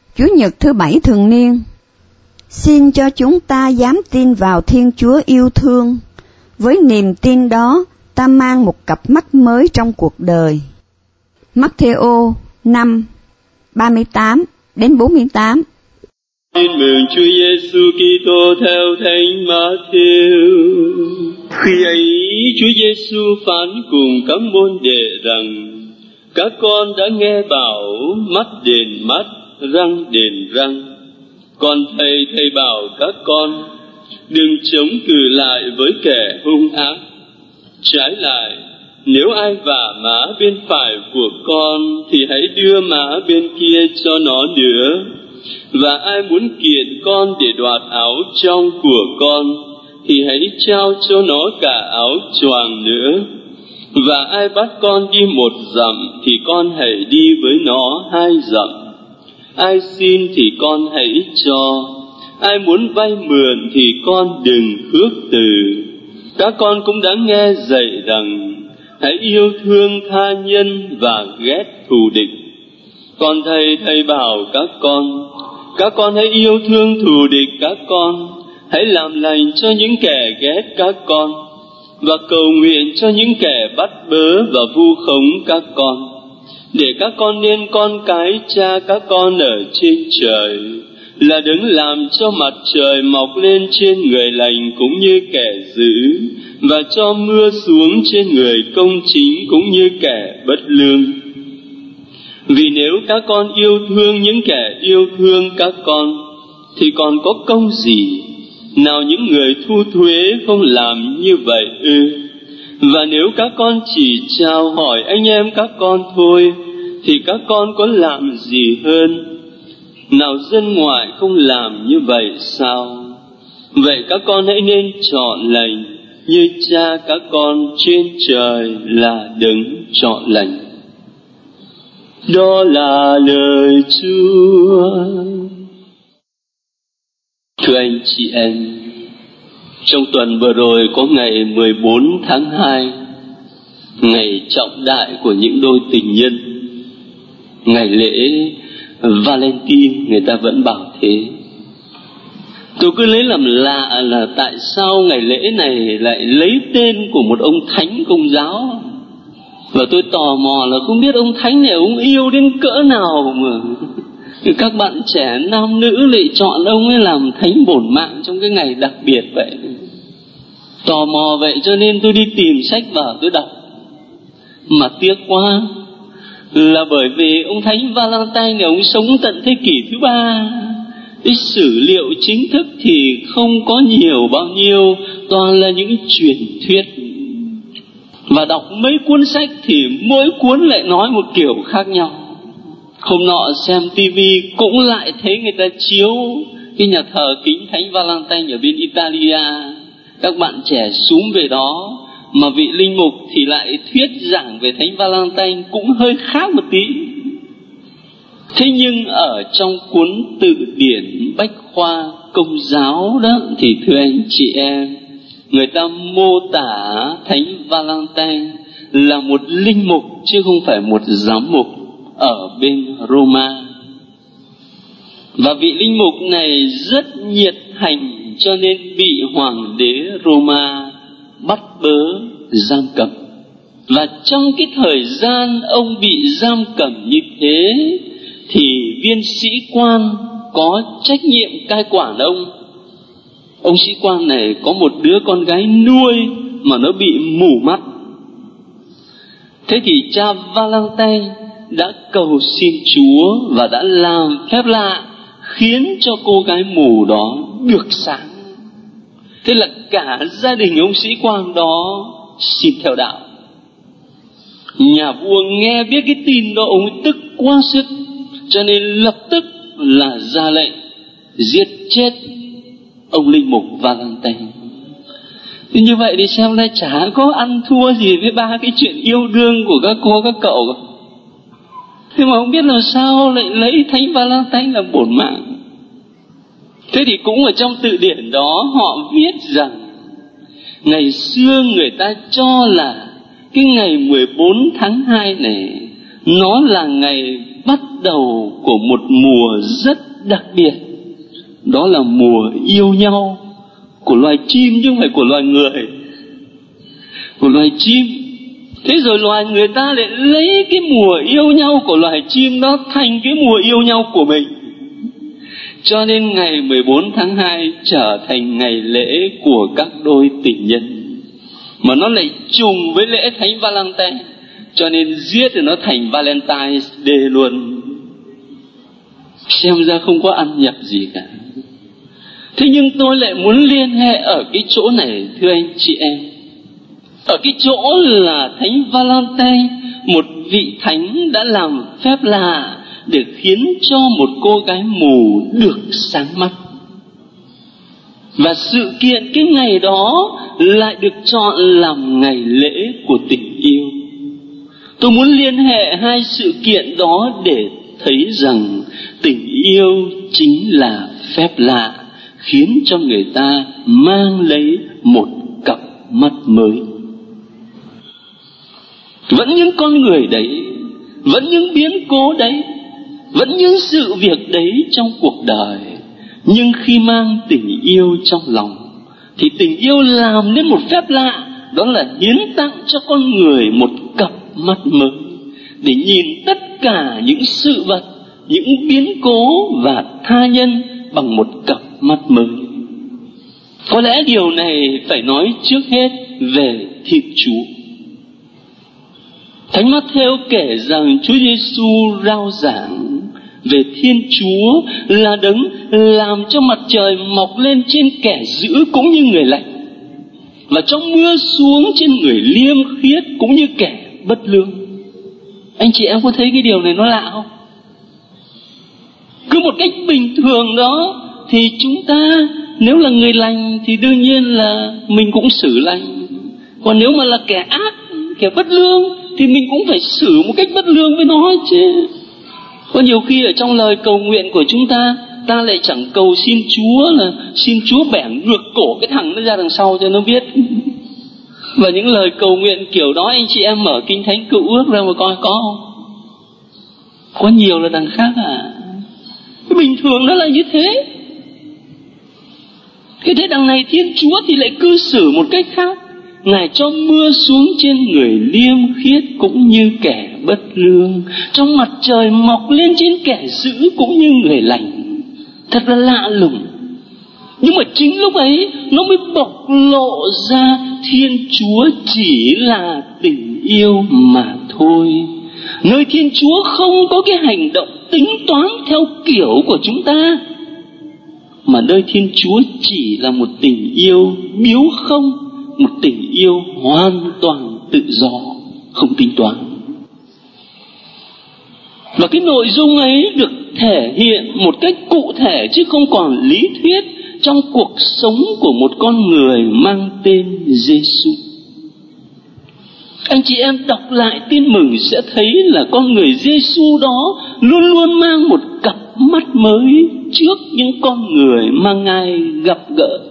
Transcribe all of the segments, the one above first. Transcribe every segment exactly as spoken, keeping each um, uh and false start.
Chủ nhật thứ bảy thường niên. Xin cho chúng ta dám tin vào Thiên Chúa yêu thương. Với niềm tin đó, ta mang một cặp mắt mới trong cuộc đời. Mắc-thê-ô năm, ba mươi tám đến bốn mươi tám. Tin mừng Chúa Giêsu Kitô theo Thánh Ma-thi-ơ. Khi ấy, Chúa Giêsu phán cùng các môn đệ rằng: các con đã nghe bảo mắt đền mắt, răng đền răng. Còn thầy thầy bảo các con đừng chống cự lại với kẻ hung ác. Trái lại, nếu ai vả má bên phải của con thì hãy đưa má bên kia cho nó nữa. Và ai muốn kiện con để đoạt áo trong của con thì hãy trao cho nó cả áo choàng nữa. Và ai bắt con đi một dặm thì con hãy đi với nó hai dặm. Ai xin thì con hãy cho. Ai muốn vay mượn thì con đừng khước từ. Các con cũng đã nghe dạy rằng hãy yêu thương tha nhân và ghét thù địch. Còn thầy thầy bảo các con, các con hãy yêu thương thù địch các con, hãy làm lành cho những kẻ ghét các con, và cầu nguyện cho những kẻ bắt bớ và vu khống các con, để các con nên con cái cha các con ở trên trời, là đấng làm cho mặt trời mọc lên trên người lành cũng như kẻ dữ, và cho mưa xuống trên người công chính cũng như kẻ bất lương. Vì nếu các con yêu thương những kẻ yêu thương các con, thì còn có công gì? Nào những người thu thuế không làm như vậy ư? Và nếu các con chỉ chào hỏi anh em các con thôi, thì các con có làm gì hơn? Nào dân ngoại không làm như vậy sao? Vậy các con hãy nên chọn lành, như cha các con trên trời là đấng chọn lành. Đó là lời Chúa. Thưa anh chị em, trong tuần vừa rồi có ngày mười bốn tháng hai, ngày trọng đại của những đôi tình nhân, ngày lễ Valentine, người ta vẫn bảo thế. Tôi cứ lấy làm lạ là tại sao ngày lễ này lại lấy tên của một ông thánh Công giáo. Và tôi tò mò là không biết ông thánh này ông yêu đến cỡ nào mà các bạn trẻ nam nữ lại chọn ông ấy làm thánh bổn mạng trong cái ngày đặc biệt vậy. Tò mò vậy cho nên tôi đi tìm sách vở tôi đọc. Mà tiếc quá là bởi vì ông thánh Valentine này ông sống tận thế kỷ thứ ba, cái sử liệu chính thức thì không có nhiều bao nhiêu, toàn là những truyền thuyết. Và đọc mấy cuốn sách thì mỗi cuốn lại nói một kiểu khác nhau. Hôm nọ xem tivi cũng lại thấy người ta chiếu cái nhà thờ kính thánh Valentine ở bên Italia. Các bạn trẻ súm về đó, mà vị linh mục thì lại thuyết giảng về thánh Valentine cũng hơi khác một tí. Thế nhưng ở trong cuốn tự điển Bách khoa Công giáo đó thì thưa anh chị em, người ta mô tả thánh Valentine là một linh mục chứ không phải một giám mục ở bên Roma. Và vị linh mục này rất nhiệt hành cho nên bị hoàng đế Roma bắt bớ giam cầm. Và trong cái thời gian ông bị giam cầm như thế thì viên sĩ quan có trách nhiệm cai quản ông. Ông sĩ quan này có một đứa con gái nuôi mà nó bị mù mắt. Thế thì cha Valentine đã cầu xin Chúa và đã làm phép lạ khiến cho cô gái mù đó được sáng. Thế là cả gia đình ông sĩ quan đó xin theo đạo. Nhà vua nghe biết cái tin đó, ông tức quá sức, cho nên lập tức là ra lệnh giết chết ông linh mục Valentine. Thì như vậy thì xem ra chả có ăn thua gì với ba cái chuyện yêu đương của các cô các cậu. Thế mà không biết là sao lại lấy thánh Valentine làm bổn mạng. Thế thì cũng ở trong tự điển đó họ viết rằng ngày xưa người ta cho là cái ngày mười bốn tháng hai này nó là ngày bắt đầu của một mùa rất đặc biệt. Đó là mùa yêu nhau của loài chim chứ không phải của loài người. Của loài chim. Thế rồi loài người ta lại lấy cái mùa yêu nhau của loài chim đó thành cái mùa yêu nhau của mình. Cho nên ngày mười bốn tháng hai trở thành ngày lễ của các đôi tình nhân. Mà nó lại trùng với lễ Thánh Valentine, cho nên giết thì nó thành Valentine's Day luôn. Xem ra không có ăn nhập gì cả. Thế nhưng tôi lại muốn liên hệ ở cái chỗ này, thưa anh chị em. Ở cái chỗ là Thánh Valentine, một vị thánh đã làm phép lạ để khiến cho một cô gái mù được sáng mắt. Và sự kiện cái ngày đó lại được chọn làm ngày lễ của tình yêu. Tôi muốn liên hệ hai sự kiện đó để thấy rằng tình yêu chính là phép lạ, khiến cho người ta mang lấy một cặp mắt mới. Vẫn những con người đấy, vẫn những biến cố đấy, vẫn những sự việc đấy trong cuộc đời, nhưng khi mang tình yêu trong lòng thì tình yêu làm nên một phép lạ. Đó là hiến tặng cho con người một cặp mắt mới để nhìn tất cả những sự vật, những biến cố và tha nhân bằng một cặp mắt mới. Có lẽ điều này phải nói trước hết về Thiên Chúa. Thánh Mát-thêu kể rằng Chúa Giêsu rao giảng về Thiên Chúa là đấng làm cho mặt trời mọc lên trên kẻ dữ cũng như người lành, và cho mưa xuống trên người liêm khiết cũng như kẻ bất lương. Anh chị em có thấy cái điều này nó lạ không? Cứ một cách bình thường đó thì chúng ta nếu là người lành thì đương nhiên là mình cũng xử lành. Còn nếu mà là kẻ ác, kẻ bất lương thì mình cũng phải xử một cách bất lương với nó chứ. Có nhiều khi ở trong lời cầu nguyện của chúng ta, ta lại chẳng cầu xin Chúa là xin Chúa bẻ ngược cổ cái thằng nó ra đằng sau cho nó biết. Và những lời cầu nguyện kiểu đó anh chị em mở Kinh Thánh Cựu Ước ra mà coi có không? Có nhiều là đằng khác à. Bình thường nó là như thế. Thế thế đằng này Thiên Chúa thì lại cư xử một cách khác. Ngài cho mưa xuống trên người liêm khiết cũng như kẻ bất lương, trong mặt trời mọc lên trên kẻ dữ cũng như người lành. Thật là lạ lùng. Nhưng mà chính lúc ấy nó mới bộc lộ ra Thiên Chúa chỉ là tình yêu mà thôi. Nơi Thiên Chúa không có cái hành động tính toán theo kiểu của chúng ta, mà nơi Thiên Chúa chỉ là một tình yêu biếu không, một tình yêu hoàn toàn tự do, không tính toán. Và cái nội dung ấy được thể hiện một cách cụ thể chứ không còn lý thuyết trong cuộc sống của một con người mang tên Giêsu. Anh chị em đọc lại Tin Mừng sẽ thấy là con người Giêsu đó luôn luôn mang một cặp mắt mới trước những con người mà Ngài gặp gỡ.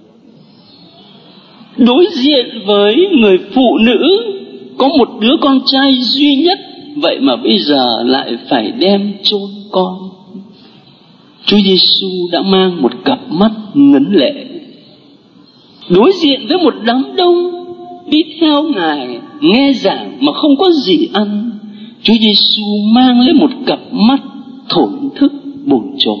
Đối diện với người phụ nữ có một đứa con trai duy nhất, vậy mà bây giờ lại phải đem chôn con. Chúa Giêsu đã mang một cặp mắt ngấn lệ. Đối diện với một đám đông đi theo Ngài nghe giảng mà không có gì ăn, Chúa Giêsu mang lên một cặp mắt thổn thức bồn chồn.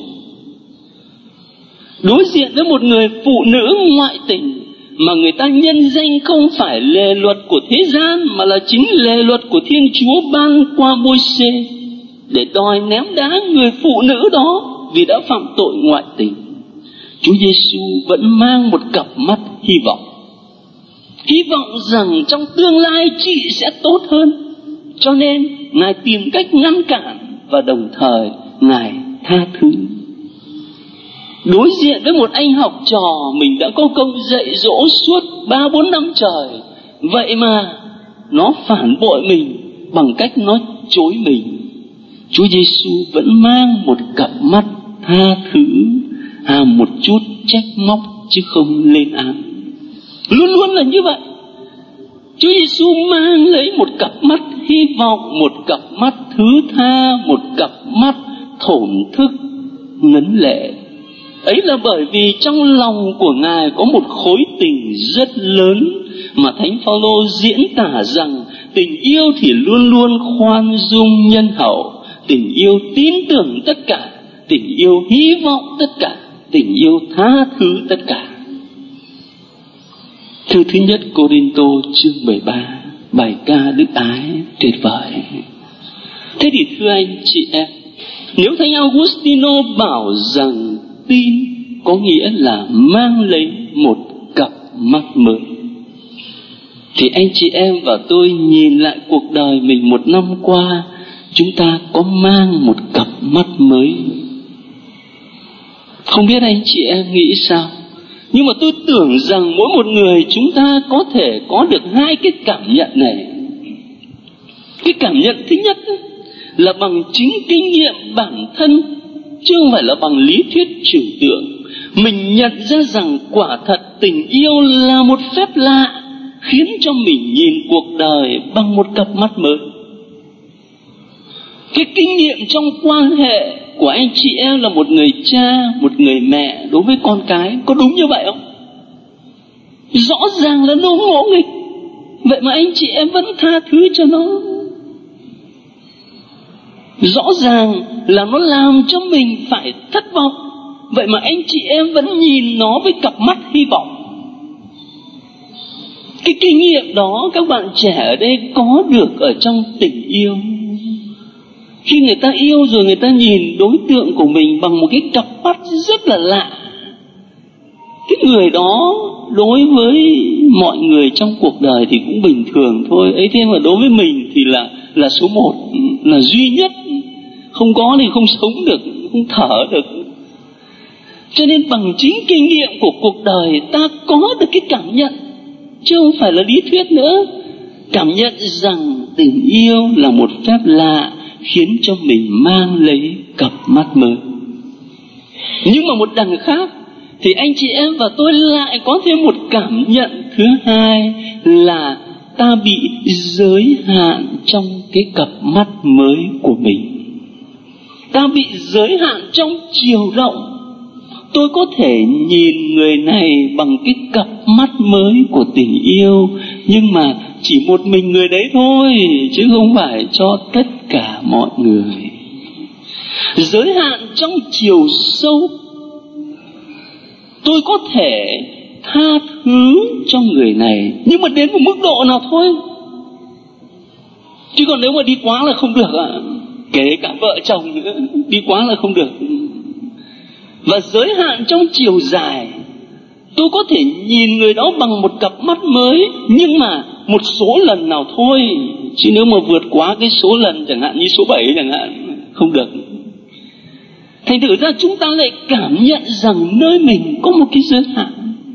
Đối diện với một người phụ nữ ngoại tình mà người ta nhân danh không phải lề luật của thế gian mà là chính lề luật của Thiên Chúa ban qua Môi-se, để đòi ném đá người phụ nữ đó vì đã phạm tội ngoại tình, Chúa Giêsu vẫn mang một cặp mắt hy vọng. Hy vọng rằng trong tương lai chị sẽ tốt hơn, cho nên Ngài tìm cách ngăn cản và đồng thời Ngài tha thứ. Đối diện với một anh học trò mình đã có công dạy dỗ suốt ba bốn năm trời, vậy mà nó phản bội mình bằng cách nó chối mình, Chúa Giêsu vẫn mang một cặp mắt tha thứ, à một chút trách móc chứ không lên án. Luôn luôn là như vậy. Chúa Giêsu mang lấy một cặp mắt hy vọng, một cặp mắt thứ tha, một cặp mắt thổn thức ngấn lệ. Ấy là bởi vì trong lòng của Ngài có một khối tình rất lớn mà Thánh Phaolô diễn tả rằng tình yêu thì luôn luôn khoan dung nhân hậu, tình yêu tin tưởng tất cả, tình yêu hy vọng tất cả, tình yêu tha thứ tất cả. Thư thứ nhất Cô-rinh-tô chương mười ba, bài ca đức ái tuyệt vời. Thế thì thưa anh chị em, nếu Thánh Augustino bảo rằng tin có nghĩa là mang lấy một cặp mắt mới, thì anh chị em và tôi nhìn lại cuộc đời mình một năm qua, chúng ta có mang một cặp mắt mới? Không biết anh chị em nghĩ sao, nhưng mà tôi tưởng rằng mỗi một người chúng ta có thể có được hai cái cảm nhận này. Cái cảm nhận thứ nhất là bằng chính kinh nghiệm bản thân, chứ không phải là bằng lý thuyết trừu tượng. Mình nhận ra rằng quả thật tình yêu là một phép lạ, khiến cho mình nhìn cuộc đời bằng một cặp mắt mới. Cái kinh nghiệm trong quan hệ của anh chị em là một người cha, một người mẹ đối với con cái, có đúng như vậy không? Rõ ràng là nó ngỗ nghịch, vậy mà anh chị em vẫn tha thứ cho nó. Rõ ràng là nó làm cho mình phải thất vọng, vậy mà anh chị em vẫn nhìn nó với cặp mắt hy vọng. Cái kinh nghiệm đó các bạn trẻ ở đây có được ở trong tình yêu. Khi người ta yêu rồi, người ta nhìn đối tượng của mình bằng một cái cặp mắt rất là lạ. Cái người đó đối với mọi người trong cuộc đời thì cũng bình thường thôi ấy, thế mà đối với mình thì là là số một, là duy nhất. Không có thì không sống được, không thở được. Cho nên bằng chính kinh nghiệm của cuộc đời, ta có được cái cảm nhận, chứ không phải là lý thuyết nữa. Cảm nhận rằng tình yêu là một phép lạ, khiến cho mình mang lấy cặp mắt mới. Nhưng mà một đằng khác thì anh chị em và tôi lại có thêm một cảm nhận thứ hai, là ta bị giới hạn trong cái cặp mắt mới của mình. Ta bị giới hạn trong chiều rộng. Tôi có thể nhìn người này bằng cái cặp mắt mới của tình yêu, nhưng mà chỉ một mình người đấy thôi, chứ không phải cho tất cả mọi người. Giới hạn trong chiều sâu. Tôi có thể tha thứ cho người này, nhưng mà đến một mức độ nào thôi. Chứ còn nếu mà đi quá là không được ạ. À. Kể cả vợ chồng nữa, đi quá là không được. Và giới hạn trong chiều dài. Tôi có thể nhìn người đó bằng một cặp mắt mới, nhưng mà một số lần nào thôi. Chứ nếu mà vượt quá cái số lần, chẳng hạn như số bảy chẳng hạn, không được. Thành thử ra chúng ta lại cảm nhận rằng nơi mình có một cái giới hạn.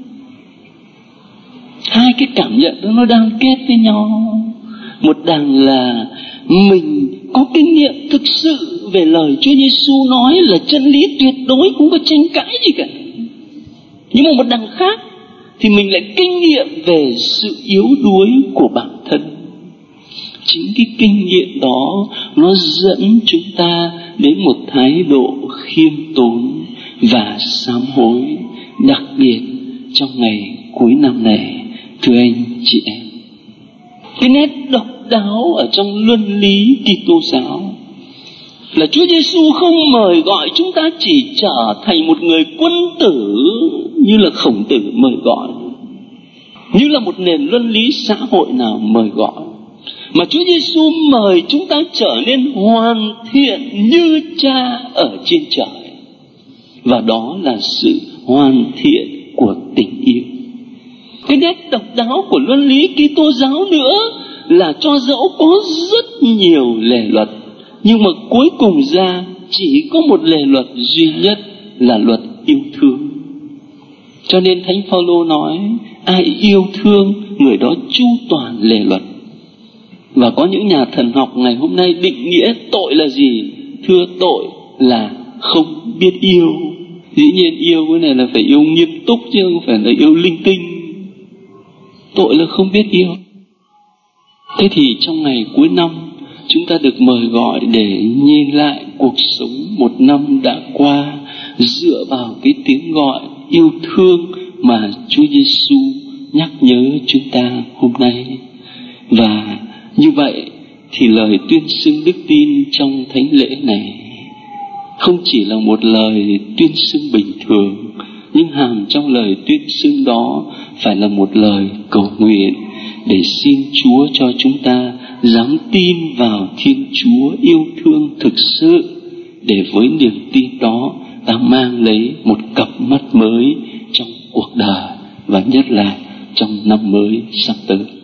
Hai cái cảm nhận đó nó đang kết với nhau. Một đằng là mình có kinh nghiệm thực sự về lời Chúa Giêsu nói là chân lý tuyệt đối, không có tranh cãi gì cả. Nhưng mà một đằng khác thì mình lại kinh nghiệm về sự yếu đuối của bản thân. Chính cái kinh nghiệm đó nó dẫn chúng ta đến một thái độ khiêm tốn và sám hối, đặc biệt trong ngày cuối năm này. Thưa anh chị em, cái nét độc đáo ở trong luân lý Kitô giáo là Chúa Giêsu không mời gọi chúng ta chỉ trở thành một người quân tử như là Khổng Tử mời gọi, như là một nền luân lý xã hội nào mời gọi, mà Chúa Giêsu mời chúng ta trở nên hoàn thiện như Cha ở trên trời. Và đó là sự hoàn thiện của tình yêu. Cái nét độc đáo của luân lý Kitô giáo nữa là cho dẫu có rất nhiều lề luật, nhưng mà cuối cùng ra chỉ có một lề luật duy nhất là luật yêu thương. Cho nên Thánh Phaolô nói, ai yêu thương người đó chu toàn lề luật. Và có những nhà thần học ngày hôm nay định nghĩa tội là gì? Thưa, tội là không biết yêu. Dĩ nhiên yêu cái này là phải yêu nghiêm túc, chứ không phải là yêu linh tinh. Tội là không biết yêu. Thế thì trong ngày cuối năm, chúng ta được mời gọi để nhìn lại cuộc sống một năm đã qua, dựa vào cái tiếng gọi yêu thương mà Chúa Giêsu nhắc nhớ chúng ta hôm nay. Và như vậy thì lời tuyên xưng đức tin trong thánh lễ này không chỉ là một lời tuyên xưng bình thường, nhưng hàm trong lời tuyên xưng đó phải là một lời cầu nguyện để xin Chúa cho chúng ta dám tin vào Thiên Chúa yêu thương thực sự, để với niềm tin đó ta mang lấy một cặp mắt mới trong cuộc đời và nhất là trong năm mới sắp tới.